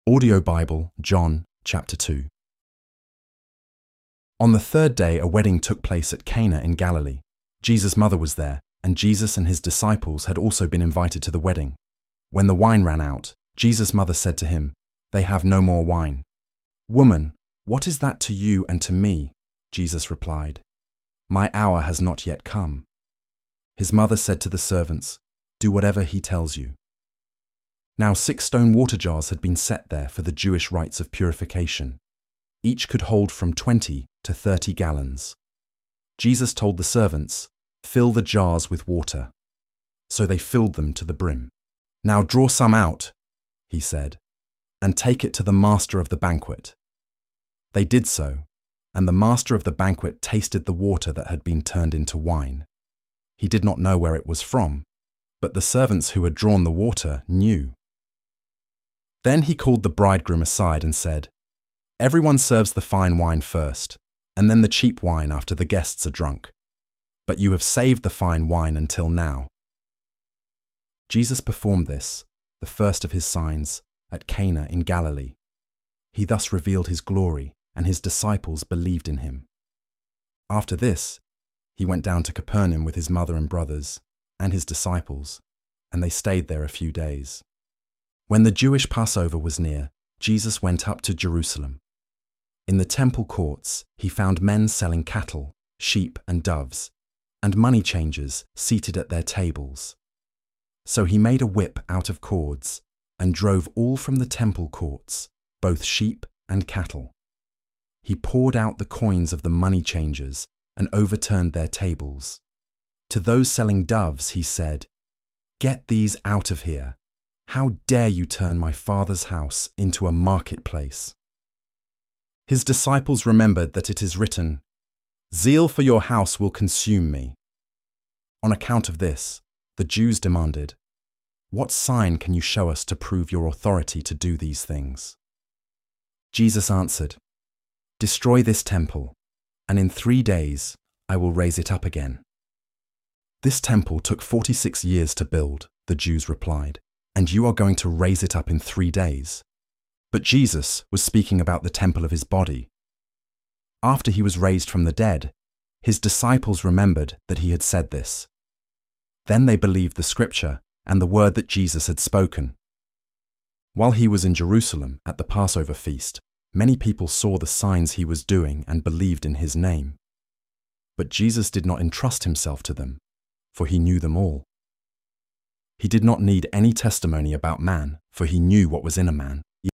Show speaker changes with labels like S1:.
S1: Audio Bible, John, chapter 2. On the third day, a wedding took place at Cana in Galilee. Jesus' mother was there, and Jesus and his disciples had also been invited to the wedding. When the wine ran out, Jesus' mother said to him, "They have no more wine." "Woman, what is that to you and to me?" Jesus replied, "My hour has not yet come." His mother said to the servants, "Do whatever he tells you." Now 6 stone water jars had been set there for the Jewish rites of purification. Each could hold from 20 to 30 gallons. Jesus told the servants, "Fill the jars with water." So they filled them to the brim. "Now draw some out," he said, "and take it to the master of the banquet." They did so, and the master of the banquet tasted the water that had been turned into wine. He did not know where it was from, but the servants who had drawn the water knew. Then he called the bridegroom aside and said, "Everyone serves the fine wine first, and then the cheap wine after the guests are drunk. But you have saved the fine wine until now." Jesus performed this, the first of his signs, at Cana in Galilee. He thus revealed his glory, and his disciples believed in him. After this, he went down to Capernaum with his mother and brothers, and his disciples, and they stayed there a few days. When the Jewish Passover was near, Jesus went up to Jerusalem. In the temple courts, he found men selling cattle, sheep, and doves, and money changers seated at their tables. So he made a whip out of cords and drove all from the temple courts, both sheep and cattle. He poured out the coins of the money changers and overturned their tables. To those selling doves he said, "Get these out of here. How dare you turn my Father's house into a marketplace?" His disciples remembered that it is written, "Zeal for your house will consume me." On account of this, the Jews demanded, "What sign can you show us to prove your authority to do these things?" Jesus answered, "Destroy this temple, and in 3 days I will raise it up again." "This temple took 46 years to build," the Jews replied, "and you are going to raise it up in 3 days?" But Jesus was speaking about the temple of his body. After he was raised from the dead, his disciples remembered that he had said this. Then they believed the scripture and the word that Jesus had spoken. While he was in Jerusalem at the Passover feast, many people saw the signs he was doing and believed in his name. But Jesus did not entrust himself to them, for he knew them all. He did not need any testimony about man, for he knew what was in a man.